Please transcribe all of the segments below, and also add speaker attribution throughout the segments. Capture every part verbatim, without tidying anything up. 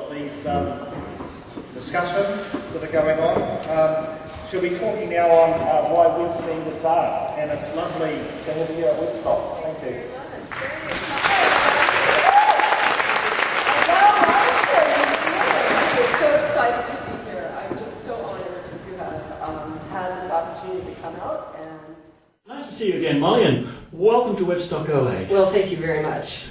Speaker 1: of these um, discussions that are going on. Um, she'll be talking now on uh, why web standards are, and it's lovely to have you here at Woodstock. Thank you.
Speaker 2: I'm so excited to be here. I'm just so honored to have um, had this opportunity to come out. And
Speaker 3: nice to see you again, Molly, and welcome to Webstock O A.
Speaker 2: Well, thank you very much.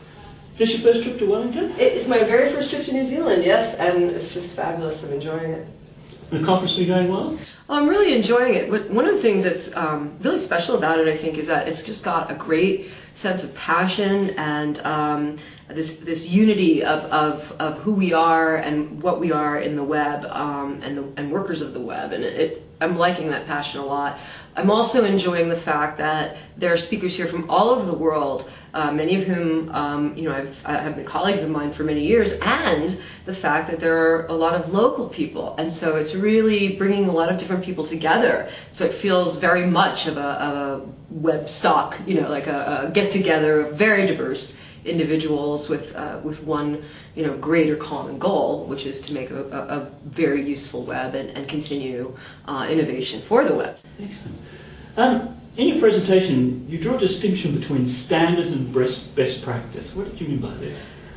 Speaker 3: Is this your first trip to Wellington?
Speaker 2: It's my very first trip to New Zealand, yes, and it's just fabulous. I'm enjoying it.
Speaker 3: The conference been going well?
Speaker 2: I'm really enjoying it. One of the things that's um, really special about it, I think, is that it's just got a great sense of passion and um, this this unity of, of, of who we are and what we are in the web um, and the, and workers of the web, and it, it, I'm liking that passion a lot. I'm also enjoying the fact that there are speakers here from all over the world, uh, many of whom um, you know I've, I have been colleagues of mine for many years, and the fact that there are a lot of local people, and so it's really bringing a lot of different people together. So it feels very much of a, of a web stock, you know, like a, a get together of very diverse individuals with uh, with one you know greater common goal, which is to make a, a, a very useful web and, and continue uh, innovation for the web.
Speaker 3: Excellent. Um, in your presentation, you draw a distinction between standards and best, best practice. What did you mean by this?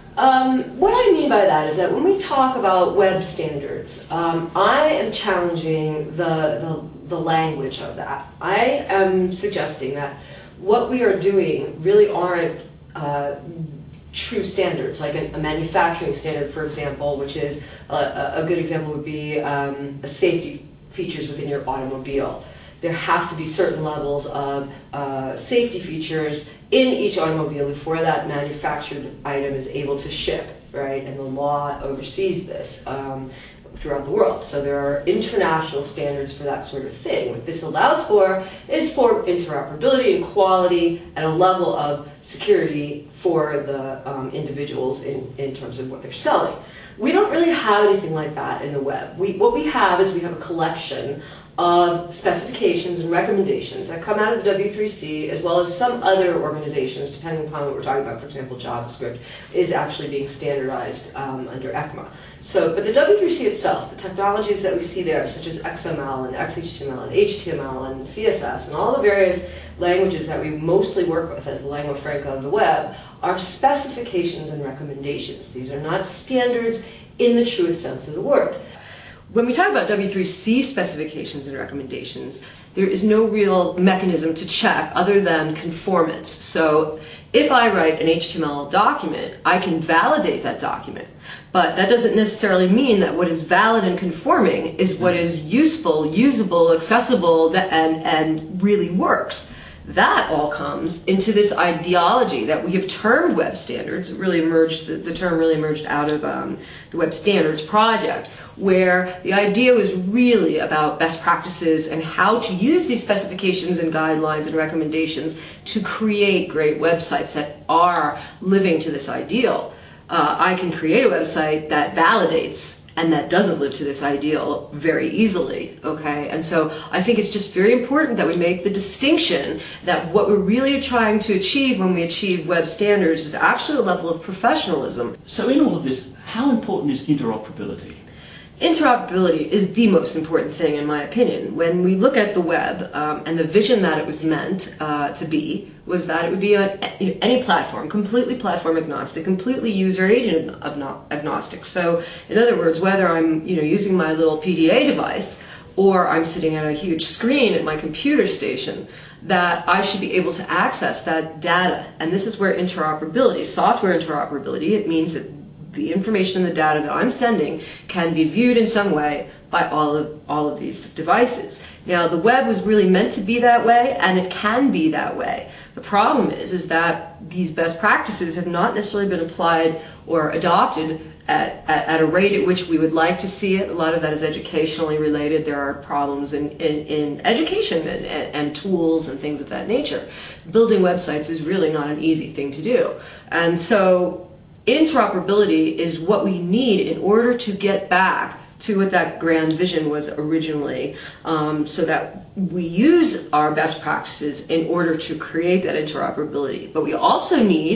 Speaker 2: Um, what I mean by that is that when we talk about web standards, um, I am challenging the, the, the language of that. I am suggesting that what we are doing really aren't uh, true standards, like a, a manufacturing standard, for example, which is a, a good example would be um, a safety features within your automobile. There have to be certain levels of uh, safety features in each automobile before that manufactured item is able to ship, right? And the law oversees this um, throughout the world. So there are international standards for that sort of thing. What this allows for is for interoperability and quality and a level of security for the um, individuals in, in terms of what they're selling. We don't really have anything like that in the web. We, what we have is we have a collection of specifications and recommendations that come out of the W three C, as well as some other organizations, depending upon what we're talking about. For example, JavaScript is actually being standardized um, under ECMA. So, but the W three C itself, the technologies that we see there, such as X M L and X H T M L and H T M L and C S S and all the various languages that we mostly work with as the lingua franca of the web, are specifications and recommendations. These are not standards in the truest sense of the word. When we talk about W three C specifications and recommendations, there is no real mechanism to check other than conformance. So if I write an H T M L document, I can validate that document. But that doesn't necessarily mean that what is valid and conforming is what is useful, usable, accessible, and, and really works. That all comes into this ideology that we have termed web standards. It really emerged, the, the term really emerged out of um, the Web Standards Project, where the idea was really about best practices and how to use these specifications and guidelines and recommendations to create great websites that are living to this ideal. Uh, I can create a website that validates and that doesn't live to this ideal very easily, okay? And so I think it's just very important that we make the distinction that what we're really trying to achieve when we achieve web standards is actually a level of professionalism.
Speaker 3: So in all of this, how important is interoperability?
Speaker 2: Interoperability is the most important thing, in my opinion. When we look at the web, um, and the vision that it was meant uh, to be, was that it would be on any platform, completely platform agnostic, completely user agent agnostic. So, in other words, whether I'm you know, using my little P D A device or I'm sitting at a huge screen at my computer station, that I should be able to access that data. And this is where interoperability, software interoperability, it means that the information and the data that I'm sending can be viewed in some way by all of all of these devices. Now, the web was really meant to be that way, and it can be that way. The problem is, is that these best practices have not necessarily been applied or adopted at, at, at a rate at which we would like to see it. A lot of that is educationally related. There are problems in, in, in education and, and, and tools and things of that nature. Building websites is really not an easy thing to do. And so interoperability is what we need in order to get back to what that grand vision was originally, um, so that we use our best practices in order to create that interoperability. But we also need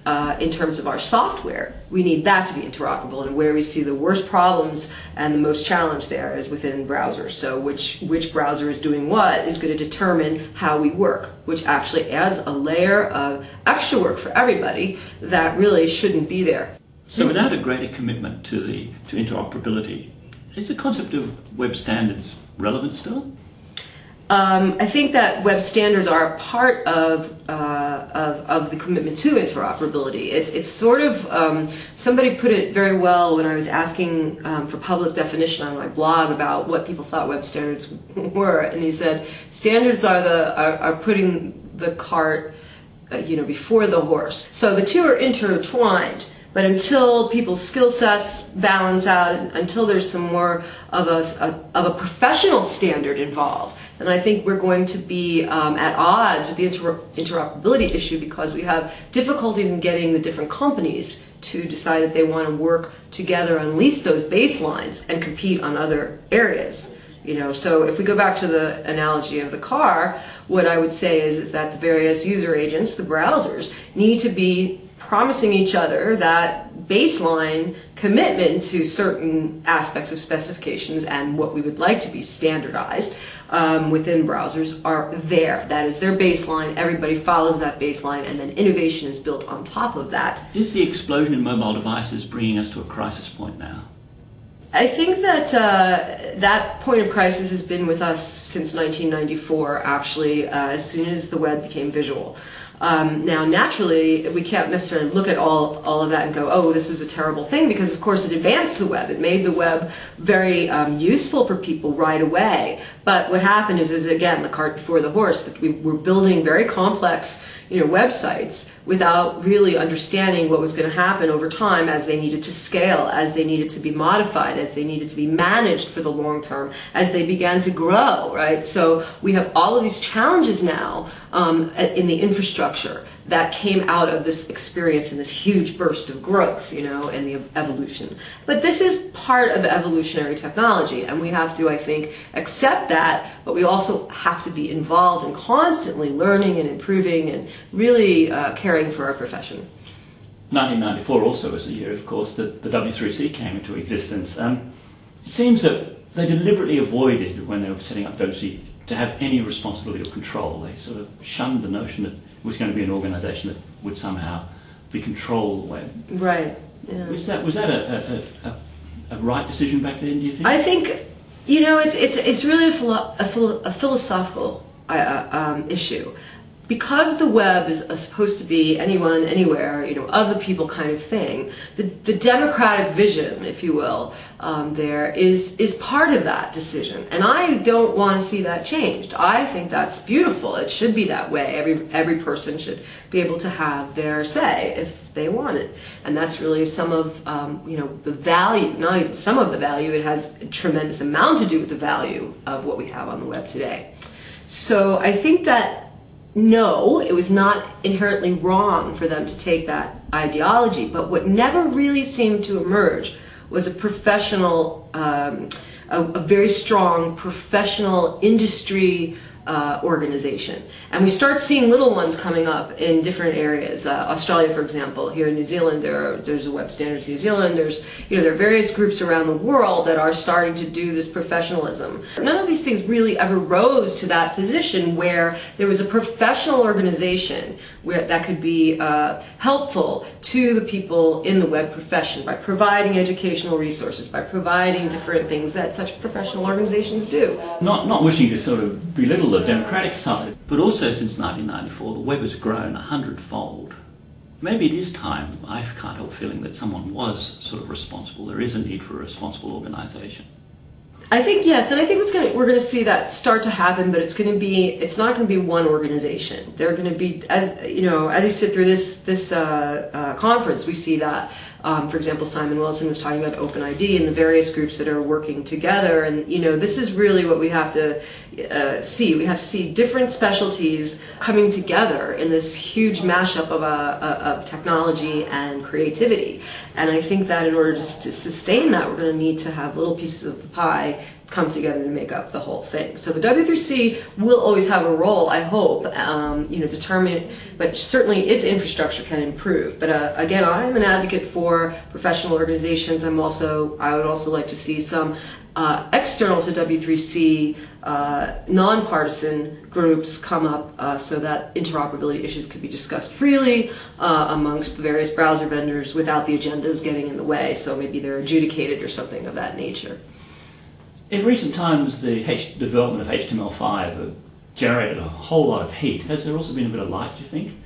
Speaker 2: uh, in terms of our software, we need that to be interoperable. And where we see the worst problems and the most challenge there is within browsers. So which, which browser is doing what is going to determine how we work, which actually adds a layer of extra work for everybody that really shouldn't be there.
Speaker 3: So without a greater commitment to the to interoperability, is the concept of web standards relevant still?
Speaker 2: Um, I think that web standards are a part of, uh, of, of the commitment to interoperability. It's, it's sort of, um, somebody put it very well when I was asking um, for public definition on my blog about what people thought web standards were, and he said, standards are, the, are, are putting the cart uh, you know, before the horse. So the two are intertwined. But until people's skill sets balance out, until there's some more of a, a, of a professional standard involved, and I think we're going to be um, at odds with the inter interoperability issue because we have difficulties in getting the different companies to decide that they want to work together on at least those baselines and compete on other areas. You know, so if we go back to the analogy of the car, what I would say is, is that the various user agents, the browsers, need to be promising each other that baseline commitment to certain aspects of specifications and what we would like to be standardized um, within browsers are there. That is their baseline. Everybody follows that baseline, and then innovation is built on top of that.
Speaker 3: Is the explosion in mobile devices bringing us to a crisis point now?
Speaker 2: I think that uh, that point of crisis has been with us since nineteen ninety-four, actually, uh, as soon as the web became visual. Um, now, naturally, we can't necessarily look at all, all of that and go, oh, this was a terrible thing, because, of course, it advanced the web. It made the web very um, useful for people right away. But what happened is, is, again, the cart before the horse, that we were building very complex you know, websites without really understanding what was going to happen over time as they needed to scale, as they needed to be modified, as they needed to be managed for the long term, as they began to grow, right? So we have all of these challenges now um, in the infrastructure that came out of this experience and this huge burst of growth, you know, and the evolution. But this is part of evolutionary technology, and we have to, I think, accept that, but we also have to be involved in constantly learning and improving and really uh, caring for our profession.
Speaker 3: nineteen ninety-four also was the year, of course, that the W three C came into existence. Um, it seems that they deliberately avoided, when they were setting up W three C, to have any responsibility or control. They sort of shunned the notion that it was going to be an organisation that would somehow be control the web.
Speaker 2: Right. Yeah.
Speaker 3: Was that was that a, a, a, a right decision back then, do you think?
Speaker 2: I think, you know, it's it's it's really a, philo a, philo a philosophical uh, um, issue. Because the web is uh, supposed to be anyone, anywhere, you know, of the people kind of thing, the, the democratic vision, if you will, um, there is, is part of that decision. And I don't want to see that changed. I think that's beautiful. It should be that way. Every, every person should be able to have their say if they want it. And that's really some of, um, you know, the value, not even some of the value, it has a tremendous amount to do with the value of what we have on the web today. So I think that no, it was not inherently wrong for them to take that ideology, but what never really seemed to emerge was a professional, um, a, a very strong professional industry uh, organization. And we start seeing little ones coming up in different areas. Uh, Australia, for example, here in New Zealand, there are, there's a Web Standards New Zealand. There's, you know, there are various groups around the world that are starting to do this professionalism. None of these things really ever rose to that position where there was a professional organization where that could be uh, helpful to the people in the web profession by providing educational resources, by providing different things that such professional organizations do.
Speaker 3: Not, not wishing to sort of belittle the democratic side, but also since nineteen ninety-four the web has grown a hundredfold. Maybe it is time, I can't help feeling that someone was sort of responsible. There is a need for a responsible organisation.
Speaker 2: I think yes, and I think it's going to, we're going to see that start to happen, but it's going to be, it's not going to be one organization. They're going to be, as you know, as you sit through this this uh, uh, conference, we see that. Um, for example, Simon Wilson was talking about OpenID and the various groups that are working together, and you know, this is really what we have to uh, see. We have to see different specialties coming together in this huge mashup of, uh, of technology and creativity. And I think that in order to, to sustain that, we're going to need to have little pieces of the pie come together to make up the whole thing. So the W three C will always have a role, I hope, um, you know, determine, but certainly its infrastructure can improve. But uh, again, I'm an advocate for professional organizations. I'm also, I would also like to see some uh, external to W three C uh, nonpartisan groups come up uh, so that interoperability issues could be discussed freely uh, amongst the various browser vendors without the agendas getting in the way. So maybe they're adjudicated or something of that nature.
Speaker 3: In recent times, the, H- the development of H T M L five uh, generated a whole lot of heat. Has there also been a bit of light, do you think?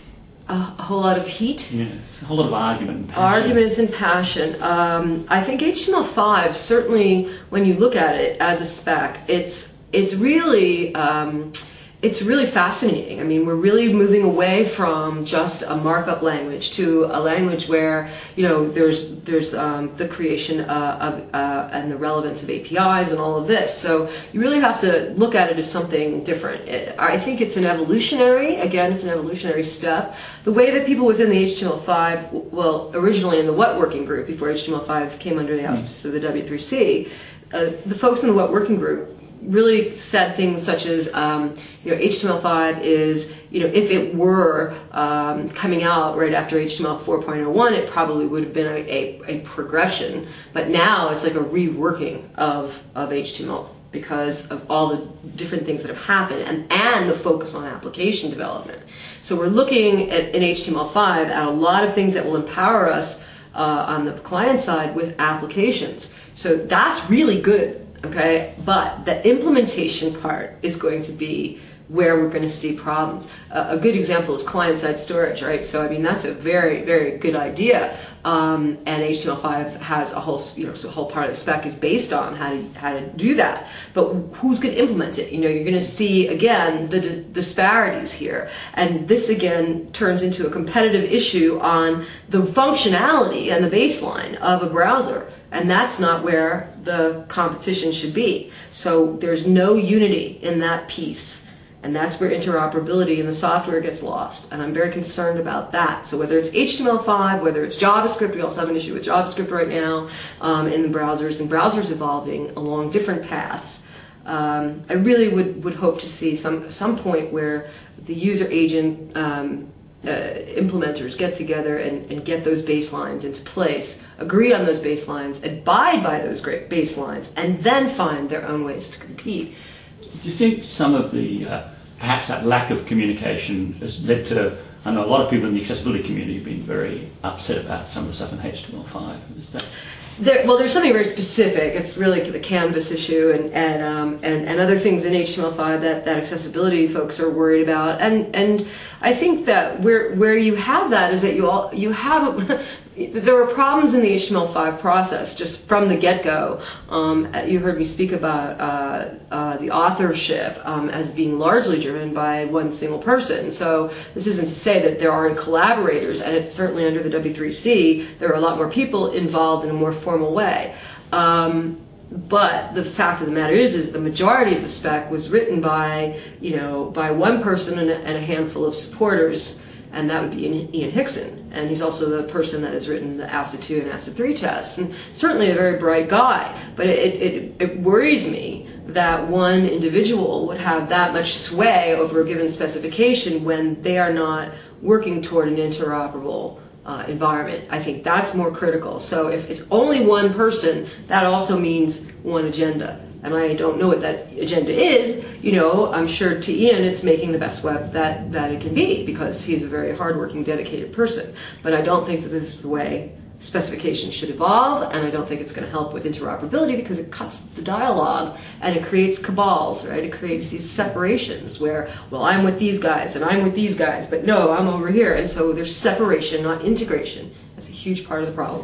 Speaker 2: A, a whole lot of heat?
Speaker 3: Yeah, a whole lot of argument and passion.
Speaker 2: Arguments and passion. Um, I think H T M L five, certainly when you look at it as a spec, it's it's really um, it's really fascinating. I mean, we're really moving away from just a markup language to a language where, you know, there's there's um, the creation uh, of uh, and the relevance of A P Is and all of this. So you really have to look at it as something different. It, I think it's an evolutionary, again, it's an evolutionary step. The way that people within the H T M L five, well, originally in the What Working Group, before H T M L five came under the auspices of the W three C, uh, the folks in the What Working Group really said things such as, um, you know, H T M L five is, you know, if it were um, coming out right after H T M L four point oh one, it probably would have been a, a, a progression. But now it's like a reworking of, of H T M L because of all the different things that have happened and, and the focus on application development. So we're looking at in H T M L five at a lot of things that will empower us uh, on the client side with applications. So that's really good. Okay, but the implementation part is going to be where we're going to see problems. Uh, a good example is client-side storage, right? So I mean that's a very, very good idea, um, and H T M L five has a whole, you know, so a whole part of the spec is based on how to how to do that. But who's going to implement it? You know, you're going to see again the dis- disparities here, and this again turns into a competitive issue on the functionality and the baseline of a browser. And that's not where the competition should be. So there's no unity in that piece. And that's where interoperability in the software gets lost. And I'm very concerned about that. So whether it's H T M L five, whether it's JavaScript, we also have an issue with JavaScript right now um, in the browsers, and browsers evolving along different paths. Um, I really would, would hope to see some, some point where the user agent um, Uh, implementers get together and, and get those baselines into place, agree on those baselines, abide by those great baselines, and then find their own ways to compete.
Speaker 3: Do you think some of the, uh, perhaps that lack of communication has led to, I know a lot of people in the accessibility community have been very upset about some of the stuff in H T M L five. Is that...
Speaker 2: There, well, there's something very specific. It's really the Canvas issue and and, um, and and other things in H T M L five that, that accessibility folks are worried about. And and I think that where where you have that is that you all you have there were problems in the H T M L five process just from the get-go. Um, you heard me speak about uh, uh, the authorship um, as being largely driven by one single person. So this isn't to say that there aren't collaborators, and it's certainly under the W three C there are a lot more people involved in a more formal way. Um, but the fact of the matter is, is the majority of the spec was written by, you know, by one person and a, and a handful of supporters, and that would be Ian Hickson. And he's also the person that has written the ACID two and ACID three tests, and certainly a very bright guy. But it, it, it worries me that one individual would have that much sway over a given specification when they are not working toward an interoperable Uh, environment. I think that's more critical. So if it's only one person, that also means one agenda. And I don't know what that agenda is. You know, I'm sure to Ian it's making the best web that, that it can be because he's a very hardworking, dedicated person. But I don't think that this is the way specifications should evolve, and I don't think it's going to help with interoperability because it cuts the dialogue and it creates cabals, right? It creates these separations where, well, I'm with these guys and I'm with these guys, but no, I'm over here. And so there's separation, not integration. That's a huge part of the problem.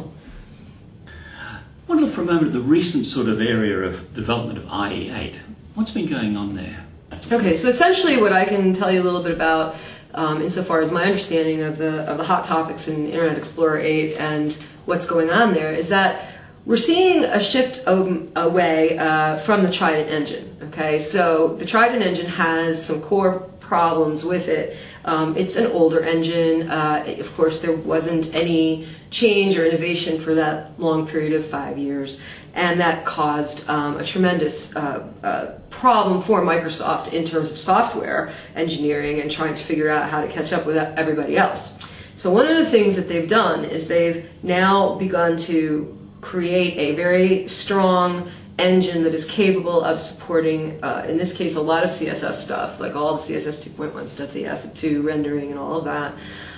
Speaker 3: I want to look for a moment at the recent sort of area of development of I E eight. What's been going on there?
Speaker 2: Okay, so essentially what I can tell you a little bit about Um, insofar as my understanding of the of the hot topics in Internet Explorer eight and what's going on there is that we're seeing a shift um, away uh, from the Trident engine. Okay, so the Trident engine has some core problems with it. Um, it's an older engine. Uh, of course, there wasn't any change or innovation for that long period of five years, and that caused um, a tremendous uh, uh, problem for Microsoft in terms of software engineering and trying to figure out how to catch up with everybody else. So one of the things that they've done is they've now begun to create a very strong engine that is capable of supporting, uh, in this case, a lot of C S S stuff, like all the C S S two point one stuff, the ACID two rendering and all of that.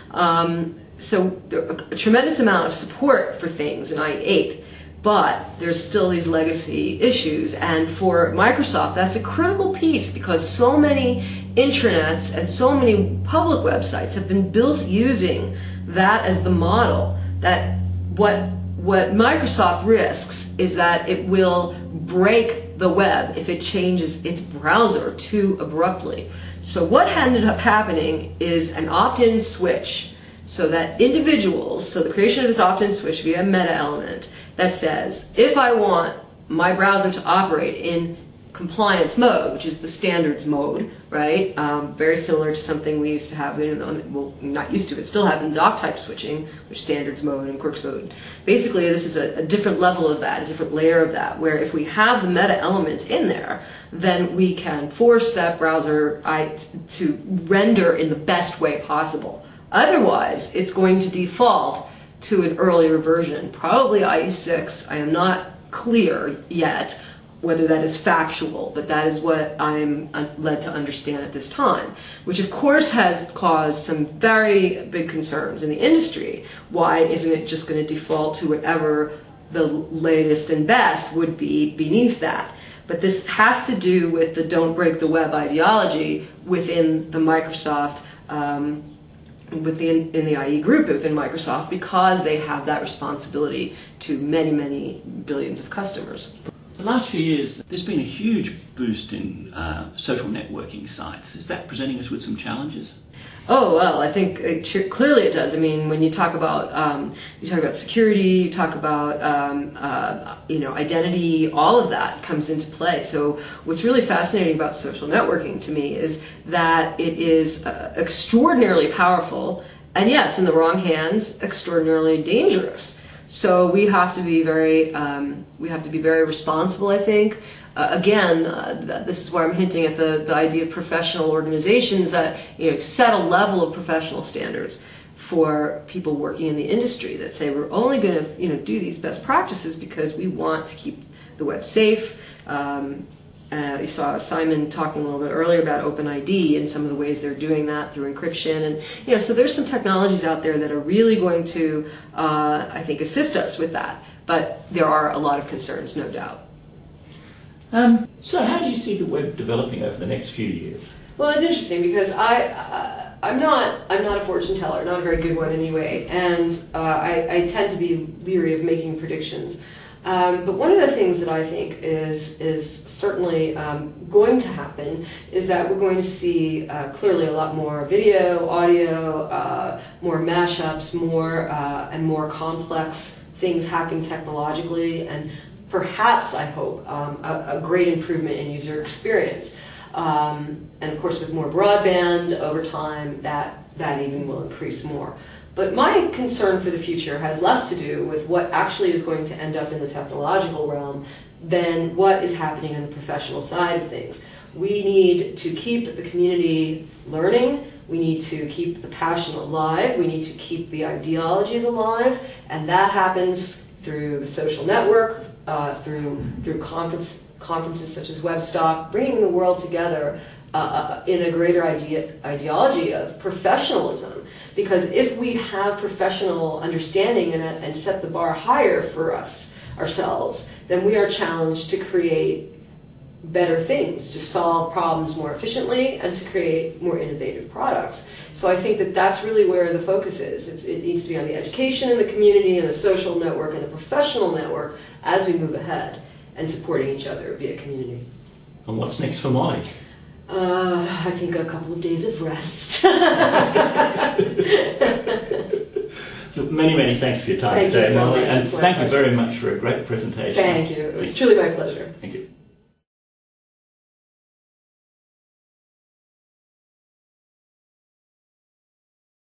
Speaker 2: Um, so there, a, a tremendous amount of support for things in I E eight, but there's still these legacy issues. And for Microsoft, that's a critical piece because so many intranets and so many public websites have been built using that as the model, that what What Microsoft risks is that it will break the web if it changes its browser too abruptly. So what ended up happening is an opt-in switch, so that individuals, so the creation of this opt-in switch via a meta element that says, if I want my browser to operate in compliance mode, which is the standards mode, right? Um, very similar to something we used to have, well, not used to, but still have in doc type switching, which standards mode and quirks mode. Basically, this is a, a different level of that, a different layer of that, where if we have the meta elements in there, then we can force that browser I, to render in the best way possible. Otherwise, it's going to default to an earlier version, probably I E six. I am not clear yet whether that is factual, but that is what I'm led to understand at this time, which of course has caused some very big concerns in the industry. Why isn't it just going to default to whatever the latest and best would be beneath that? But this has to do with the don't break the web ideology within the Microsoft, um, within in the I E group within Microsoft, because they have that responsibility to many, many billions of customers.
Speaker 3: The last few years, there's been a huge boost in uh, social networking sites. Is that presenting us with some challenges?
Speaker 2: Oh, well, I think it, clearly it does. I mean, when you talk about um, you talk about security, you talk about um, uh, you know, identity, all of that comes into play. So what's really fascinating about social networking to me is that it is uh, extraordinarily powerful, and yes, in the wrong hands, extraordinarily dangerous. So we have to be very, um, we have to be very responsible, I think. Uh, again, uh, this is where I'm hinting at the, the idea of professional organizations that, you know, set a level of professional standards for people working in the industry that say we're only going to, you know, do these best practices because we want to keep the web safe. Um, Uh, you saw Simon talking a little bit earlier about OpenID and some of the ways they're doing that through encryption, and you know, so there's some technologies out there that are really going to, uh, I think, assist us with that. But there are a lot of concerns, no doubt.
Speaker 3: Um, so, how do you see the web developing over the next few years? Well,
Speaker 2: it's interesting because I, uh, I'm not, I'm not a fortune teller, not a very good one anyway, and uh, I, I tend to be leery of making predictions. Um, but one of the things that I think is is certainly um, going to happen is that we're going to see uh, clearly a lot more video, audio, uh, more mashups, more uh, and more complex things happening technologically, and perhaps, I hope, um, a, a great improvement in user experience. Um, and of course, with more broadband over time, that that even will increase more. But my concern for the future has less to do with what actually is going to end up in the technological realm than what is happening on the professional side of things. We need to keep the community learning, we need to keep the passion alive, we need to keep the ideologies alive, and that happens through the social network, uh, through, through conference, conferences such as WebStock, bringing the world together Uh, in a greater idea, ideology of professionalism. Because if we have professional understanding in it and set the bar higher for us, ourselves, then we are challenged to create better things, to solve problems more efficiently, and to create more innovative products. So I think that that's really where the focus is. It's, it needs to be on the education in the community and the social network and the professional network as we move ahead, and supporting each other via community.
Speaker 3: And what's next for Molly?
Speaker 2: Uh, I think a couple of days of rest.
Speaker 3: Many, many thanks for your time
Speaker 2: thank
Speaker 3: today,
Speaker 2: you so
Speaker 3: Molly,
Speaker 2: much.
Speaker 3: and
Speaker 2: it's
Speaker 3: thank you
Speaker 2: pleasure.
Speaker 3: very much for a great presentation.
Speaker 2: Thank you. It was thank truly my pleasure.
Speaker 3: Thank you.